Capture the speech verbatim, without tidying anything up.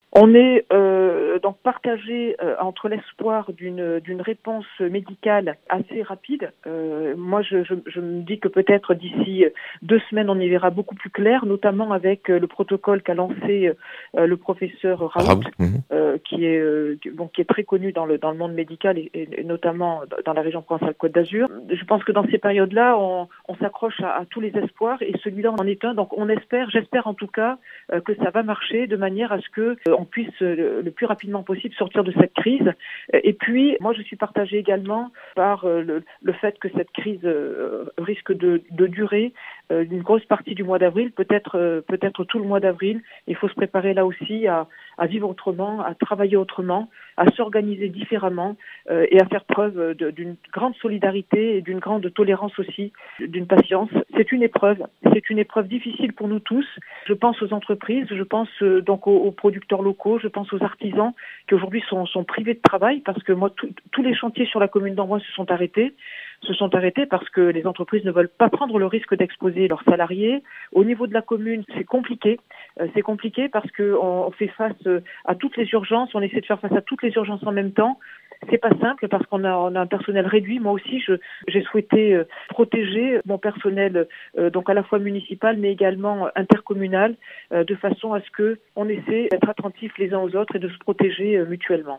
On est euh, donc partagé euh, entre l'espoir d'une d'une réponse médicale assez rapide. Euh, moi, je, je, je me dis que peut-être d'ici deux semaines, on y verra beaucoup plus clair, notamment avec euh, le protocole qu'a lancé euh, le professeur Raoult, Raoult. Mmh. euh, qui est euh, bon, qui est très connu dans le dans le monde médical et, et notamment dans la région Provence-Alpes-Côte d'Azur. Je pense que dans ces périodes-là, on, on s'accroche à, à tous les espoirs et celui-là en est un. Donc, on espère, j'espère en tout cas, euh, que ça va marcher de manière à ce que euh, on puisse euh, le plus rapidement possible sortir de cette crise. Et puis, moi, je suis partagée également par euh, le, le fait que cette crise euh, risque de, de durer euh, une grosse partie du mois d'avril, peut-être euh, peut-être tout le mois d'avril. Il faut se préparer là aussi à, à vivre autrement, à travailler autrement, à s'organiser différemment euh, et à faire preuve de, d'une grande solidarité et d'une grande tolérance aussi, d'une patience. C'est une épreuve, c'est une épreuve difficile pour nous tous. Je pense aux entreprises, je pense euh, donc aux, aux producteurs locaux, je pense aux artisans qui aujourd'hui sont, sont privés de travail parce que moi, tout, tous les chantiers sur la commune d'Amboise se sont arrêtés. se sont arrêtés parce que les entreprises ne veulent pas prendre le risque d'exposer leurs salariés. Au niveau de la commune, c'est compliqué. Euh, c'est compliqué parce qu'on on fait face à toutes les urgences, on essaie de faire face à toutes les urgences en même temps. C'est pas simple parce qu'on a, on a un personnel réduit. Moi aussi, je, j'ai souhaité euh, protéger mon personnel, euh, donc à la fois municipal mais également intercommunal, euh, de façon à ce que on essaie d'être attentifs les uns aux autres et de se protéger euh, mutuellement.